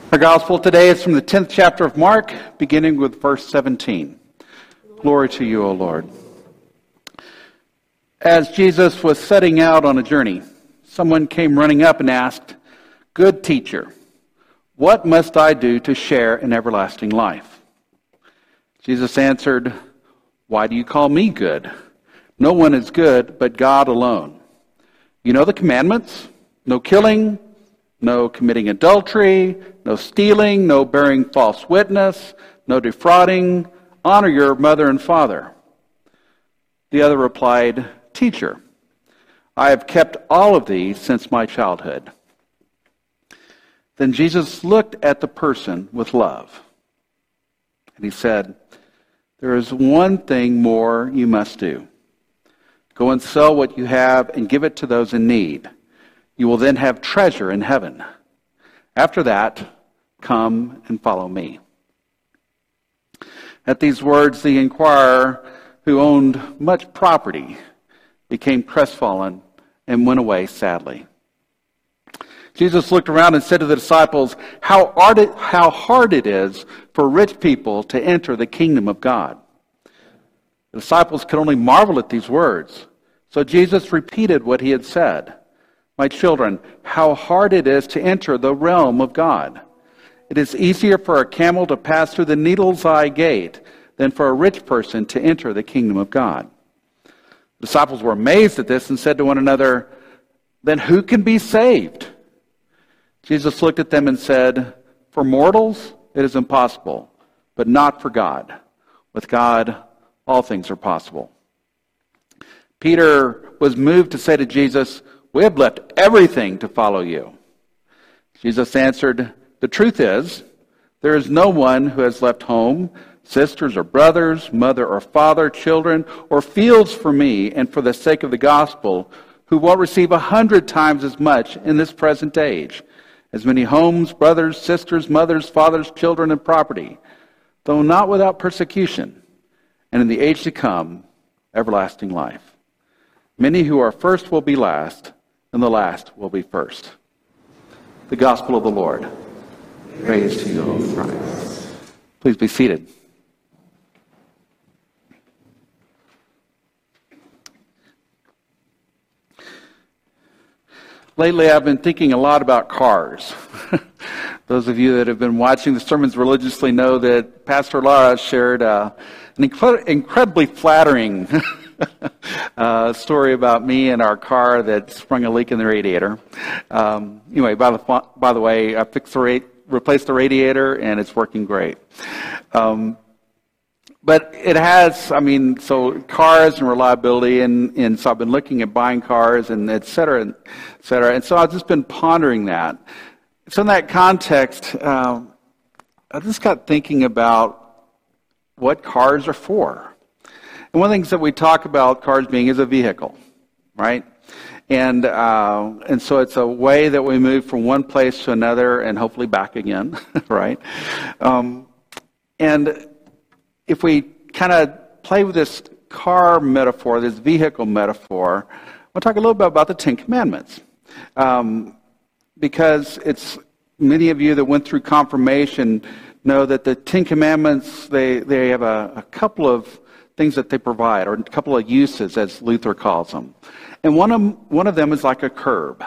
Our gospel today is from the 10th chapter of Mark, beginning with verse 17. Glory to you, O Lord. As Jesus was setting out on a journey, someone came running up and asked, "Good teacher, what must I do to share in everlasting life?" Jesus answered, "Why do you call me good? No one is good but God alone. You know the commandments: no killing, no committing adultery, no stealing, no bearing false witness, no defrauding, honor your mother and father." The other replied, "Teacher, I have kept all of these since my childhood." Then Jesus looked at the person with love, and he said, "There is one thing more you must do. Go and sell what you have and give it to those in need. You will then have treasure in heaven. After that, come and follow me." At these words, the inquirer, who owned much property, became crestfallen and went away sadly. Jesus looked around and said to the disciples, how hard it is for rich people to enter the kingdom of God." The disciples could only marvel at these words. So Jesus repeated what he had said. "My children, how hard it is to enter the realm of God. It is easier for a camel to pass through the needle's eye gate than for a rich person to enter the kingdom of God." The disciples were amazed at this and said to one another, "Then who can be saved?" Jesus looked at them and said, "For mortals it is impossible, but not for God. With God all things are possible." Peter was moved to say to Jesus, "We have left everything to follow you." Jesus answered, "The truth is, there is no one who has left home, sisters or brothers, mother or father, children, or fields for me and for the sake of the gospel, who won't receive 100 times as much in this present age, as many homes, brothers, sisters, mothers, fathers, children, and property, though not without persecution, and in the age to come, everlasting life. Many who are first will be last, and the last will be first." The gospel of the Lord. Praise to you, O Christ. Please be seated. Lately, I've been thinking a lot about cars. Those of you that have been watching the sermons religiously know that Pastor Lara shared an incredibly flattering story about me and our car that sprung a leak in the radiator. Anyway, by the way, I replaced the radiator, and it's working great. But it has, so cars and reliability, and so I've been looking at buying cars and et cetera, and so I've just been pondering that. So in that context, I just got thinking about what cars are for. And one of the things that we talk about cars being is a vehicle, right? And so it's a way that we move from one place to another and hopefully back again, right? And if we kind of play with this car metaphor, this vehicle metaphor, we'll talk a little bit about the Ten Commandments. Because it's many of you that went through confirmation know that the Ten Commandments, they have a couple of things that they provide, or a couple of uses, as Luther calls them. And one of them is like a curb,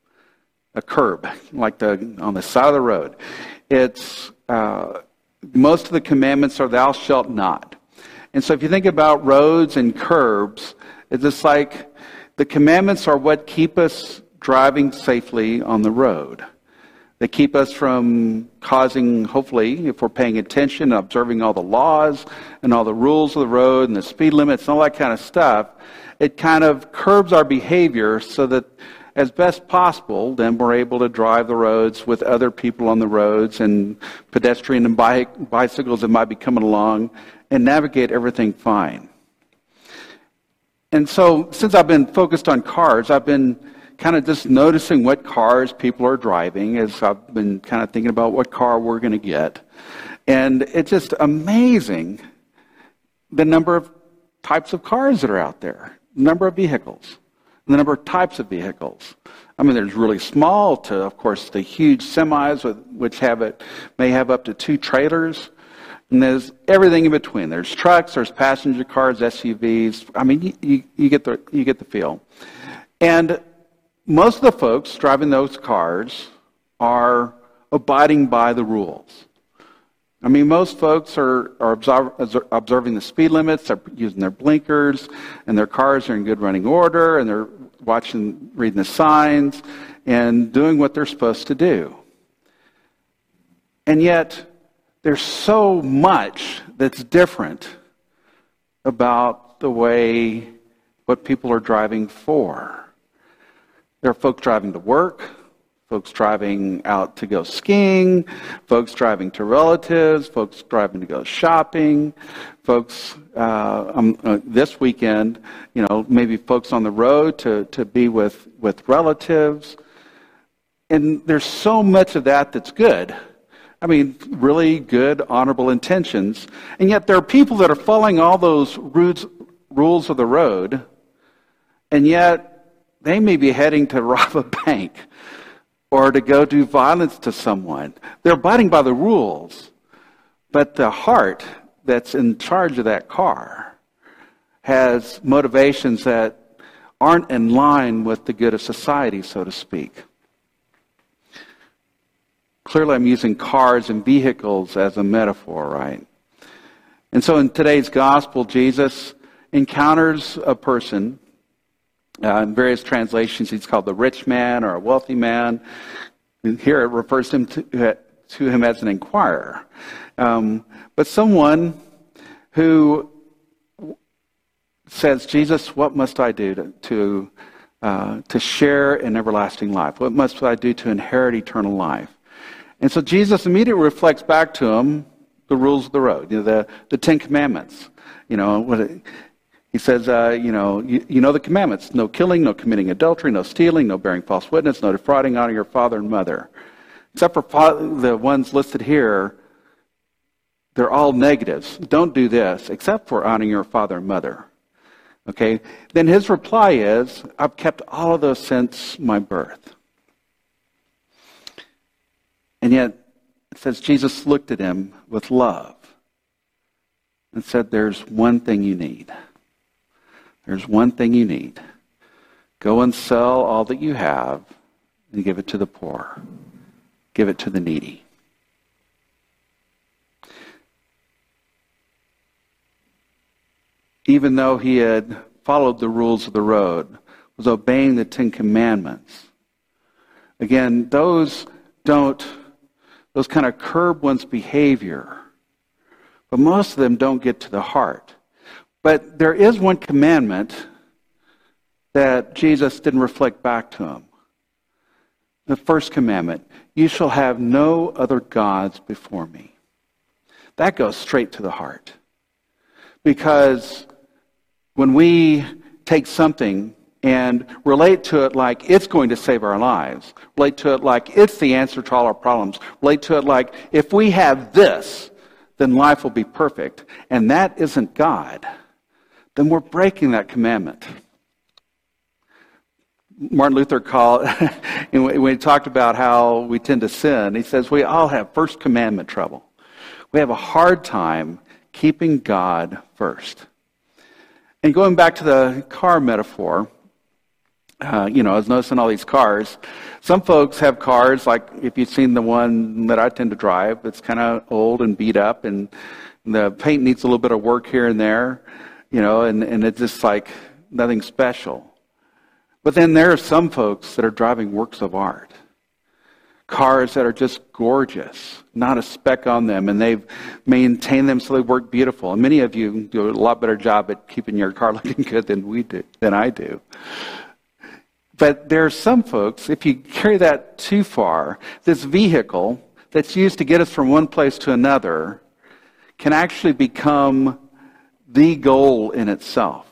like on the side of the road. It's most of the commandments are "thou shalt not." And so if you think about roads and curbs, it's just like the commandments are what keep us driving safely on the road. They keep us from causing, hopefully, if we're paying attention and observing all the laws and all the rules of the road and the speed limits and all that kind of stuff, it kind of curbs our behavior so that as best possible, then we're able to drive the roads with other people on the roads and pedestrian and bicycles that might be coming along and navigate everything fine. And so since I've been focused on cars, I've been kind of just noticing what cars people are driving as I've been kind of thinking about what car we're going to get. And it's just amazing the number of types of cars that are out there, number of vehicles. and the number of types of vehicles. I mean, there's really small to, of course, the huge semis, which may have up to 2 trailers. And there's everything in between. There's trucks, there's passenger cars, SUVs. I mean, you get the feel. And most of the folks driving those cars are abiding by the rules. I mean, most folks are observing the speed limits, they're using their blinkers, and their cars are in good running order, and they're reading the signs, and doing what they're supposed to do. And yet, there's so much that's different about what people are driving for. There are folks driving to work, folks driving out to go skiing, folks driving to relatives, folks driving to go shopping, folks this weekend, maybe folks on the road to be with relatives. And there's so much of that that's good. I mean, really good, honorable intentions. And yet there are people that are following all those rules of the road, and yet they may be heading to rob a bank or to go do violence to someone. They're abiding by the rules, but the heart that's in charge of that car has motivations that aren't in line with the good of society, so to speak. Clearly, I'm using cars and vehicles as a metaphor, right? And so in today's gospel, Jesus encounters a person. In various translations, he's called the rich man or a wealthy man. And here it refers to him as an inquirer. But someone who says, Jesus, what must I do to share an everlasting life? What must I do to inherit eternal life? And so Jesus immediately reflects back to him the rules of the road, the 10 Commandments. He says, you know the commandments: no killing, no committing adultery, no stealing, no bearing false witness, no defrauding, honor your father and mother. Except for the ones listed here, they're all negatives. Don't do this, except for honoring your father and mother. Okay? Then his reply is, I've kept all of those since my birth. And yet, it says Jesus looked at him with love and said, there's one thing you need. There's one thing you need. Go and sell all that you have and give it to the poor. Give it to the needy. Even though he had followed the rules of the road, was obeying the 10 Commandments. Again, those kind of curb one's behavior. But most of them don't get to the heart. But there is one commandment that Jesus didn't reflect back to him. The first commandment, you shall have no other gods before me. That goes straight to the heart. Because when we take something and relate to it like it's going to save our lives, relate to it like it's the answer to all our problems, relate to it like if we have this, then life will be perfect, and that isn't God, then we're breaking that commandment. Martin Luther called, when he talked about how we tend to sin, he says we all have first commandment trouble. We have a hard time keeping God first. And going back to the car metaphor, I was noticing all these cars. Some folks have cars, like if you've seen the one that I tend to drive, it's kind of old and beat up, and the paint needs a little bit of work here and there, and it's just like nothing special. But then there are some folks that are driving works of art. Cars that are just gorgeous, not a speck on them, and they've maintained them so they work beautiful. And many of you do a lot better job at keeping your car looking good than I do. But there are some folks, if you carry that too far, this vehicle that's used to get us from one place to another can actually become the goal in itself.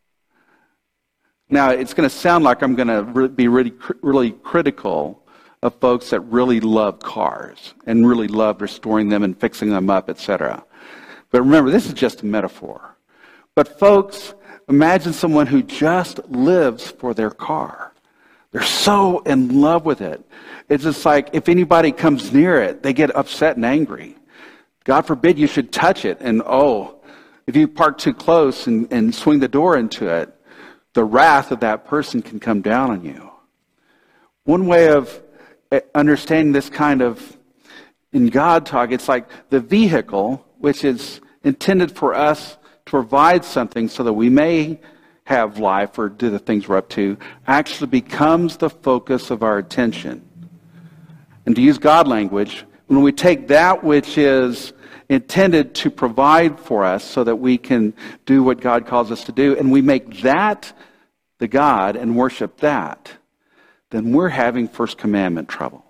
Now, it's going to sound like I'm going to be really critical of folks that really love cars and really love restoring them and fixing them up, etc. But remember, this is just a metaphor. But folks Imagine someone who just lives for their car. They're so in love with it. It's just like if anybody comes near it, they get upset and angry. God forbid you should touch it. And if you park too close and swing the door into it, the wrath of that person can come down on you. One way of understanding this kind of, in God talk, it's like the vehicle, which is intended for us to provide something so that we may have life or do the things we're up to, actually becomes the focus of our attention. And to use God language, when we take that which is intended to provide for us so that we can do what God calls us to do, and we make that the God and worship that, then we're having first commandment trouble.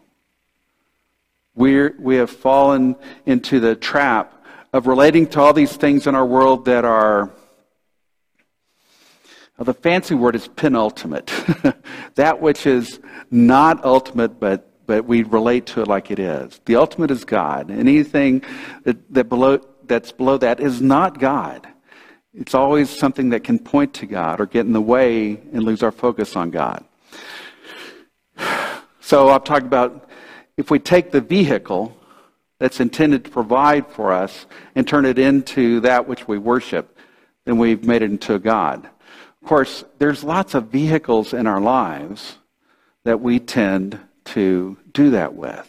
We have fallen into the trap of relating to all these things in our world that are, the fancy word is penultimate. That which is not ultimate, but we relate to it like it is. The ultimate is God. And anything that's below that is not God. It's always something that can point to God or get in the way and lose our focus on God. So I've talked about if we take the vehicle that's intended to provide for us and turn it into that which we worship, then we've made it into a God. Of course, there's lots of vehicles in our lives that we tend to do that with.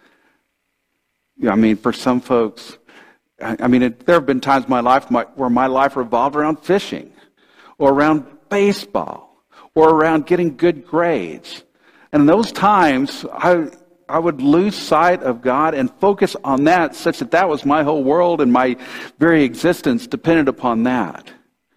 I mean, for some folks, there have been times in my life where my life revolved around fishing or around baseball or around getting good grades. And in those times, I would lose sight of God and focus on that such that was my whole world and my very existence depended upon that.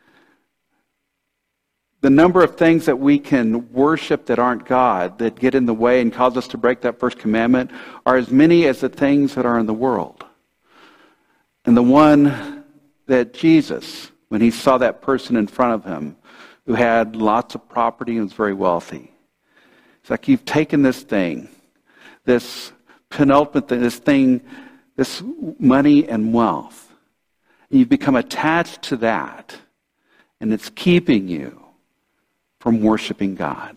The number of things that we can worship that aren't God, that get in the way and cause us to break that first commandment, are as many as the things that are in the world. And the one that Jesus, when he saw that person in front of him who had lots of property and was very wealthy, it's like, you've taken this thing, this penultimate thing, this money and wealth, and you've become attached to that, and it's keeping you from worshiping God.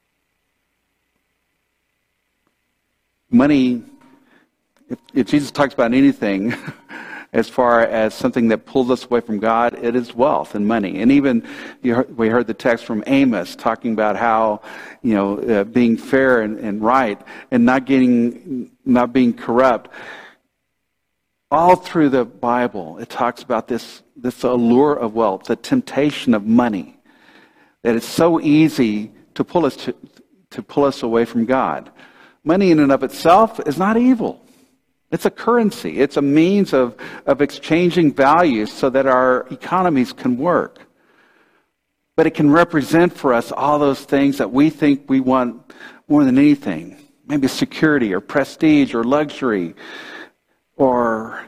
Money, if Jesus talks about anything as far as something that pulls us away from God, it is wealth and money. And even we heard the text from Amos talking about how, being fair and right and not being corrupt. All through the Bible, it talks about this allure of wealth, the temptation of money, that it's so easy to pull us away from God. Money in and of itself is not evil. It's a currency. It's a means of exchanging values so that our economies can work. But it can represent for us all those things that we think we want more than anything. Maybe security or prestige or luxury or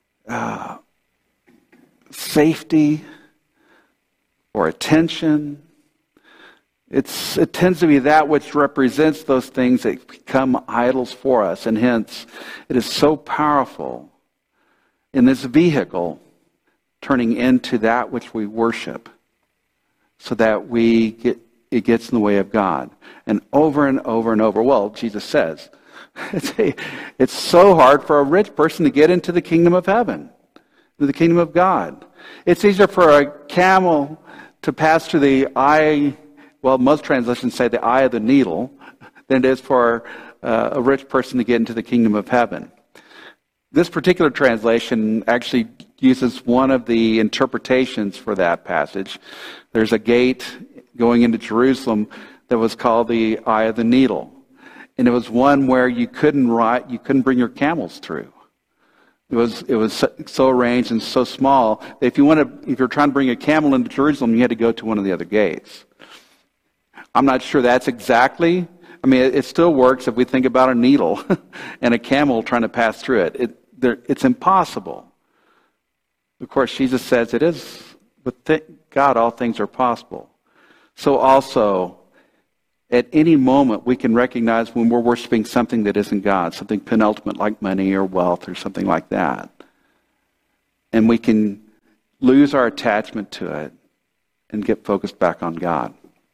safety or attention. It tends to be that which represents those things that become idols for us. And hence, it is so powerful in this vehicle turning into that which we worship so that it gets in the way of God. And over and over and over. Well, Jesus says, it's so hard for a rich person to get into the kingdom of heaven, to the kingdom of God. It's easier for a camel to pass through the eye. Well, most translations say the eye of the needle than it is for a rich person to get into the kingdom of heaven. This particular translation actually uses one of the interpretations for that passage. There's a gate going into Jerusalem that was called the eye of the needle. And it was one where you couldn't bring your camels through. It was so arranged and so small that if you're trying to bring a camel into Jerusalem, you had to go to one of the other gates. I'm not sure that's exactly. It still works if we think about a needle and a camel trying to pass through it. It's impossible. Of course, Jesus says it is. With God, all things are possible. So also, at any moment, we can recognize when we're worshiping something that isn't God, something penultimate like money or wealth or something like that. And we can lose our attachment to it and get focused back on God.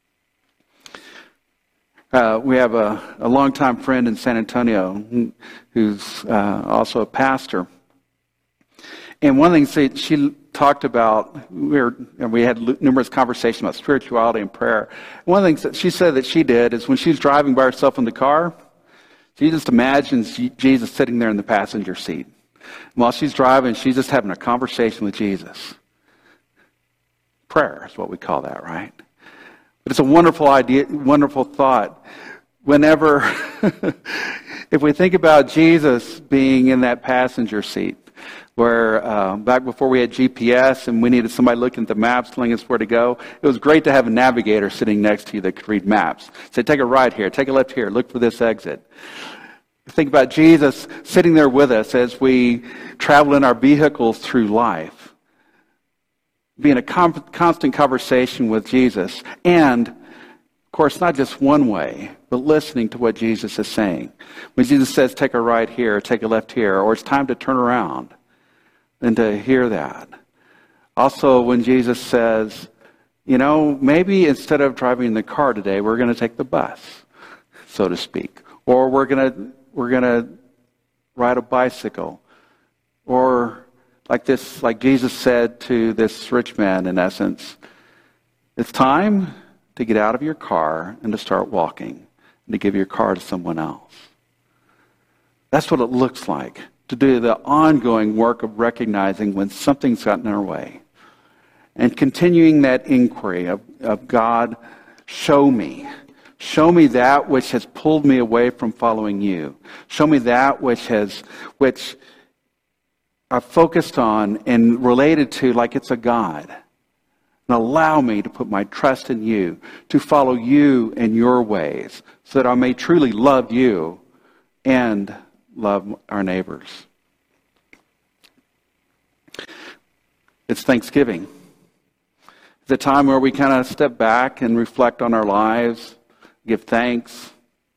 We have a longtime friend in San Antonio who's also a pastor. And one of the things that she talked about, we had numerous conversations about spirituality and prayer. One of the things that she said that she did is when she was driving by herself in the car, she just imagines Jesus sitting there in the passenger seat. And while she's driving, she's just having a conversation with Jesus. Prayer is what we call that, right? But it's a wonderful idea, wonderful thought. Whenever, if we think about Jesus being in that passenger seat, where back before we had GPS and we needed somebody looking at the maps telling us where to go, it was great to have a navigator sitting next to you that could read maps. Say, take a right here, take a left here, look for this exit. Think about Jesus sitting there with us as we travel in our vehicles through life. Be in a constant conversation with Jesus. And, of course, not just one way, but listening to what Jesus is saying. When Jesus says, take a right here, take a left here, or it's time to turn around, and to hear that. Also, when Jesus says, maybe instead of driving the car today, we're going to take the bus, so to speak. Or we're going to ride a bicycle. Or like Jesus said to this rich man, in essence, it's time to get out of your car and to start walking and to give your car to someone else. That's what it looks like, to do the ongoing work of recognizing when something's gotten in our way and continuing that inquiry of God, show me. Show me that which has pulled me away from following you. Show me that which I've focused on and related to like it's a God. And allow me to put my trust in you, to follow you and your ways, so that I may truly love you and love our neighbors. It's Thanksgiving. It's a time where we kind of step back and reflect on our lives, give thanks,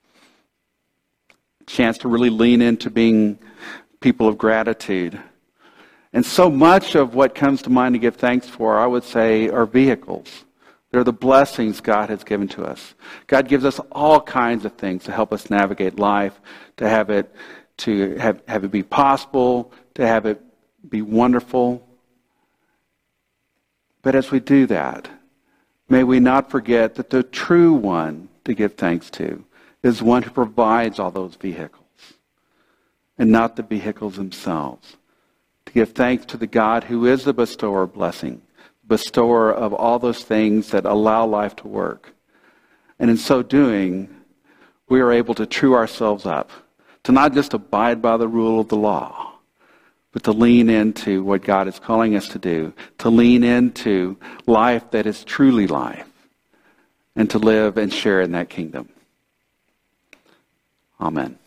a chance to really lean into being people of gratitude. And so much of what comes to mind to give thanks for, I would say, are vehicles. They're the blessings God has given to us. God gives us all kinds of things to help us navigate life, to have it be possible, to have it be wonderful. But as we do that, may we not forget that the true one to give thanks to is one who provides all those vehicles, and not the vehicles themselves. To give thanks to the God who is the bestower of blessing, bestower of all those things that allow life to work. And in so doing, we are able to true ourselves up, to not just abide by the rule of the law, but to lean into what God is calling us to do, to lean into life that is truly life, and to live and share in that kingdom. Amen.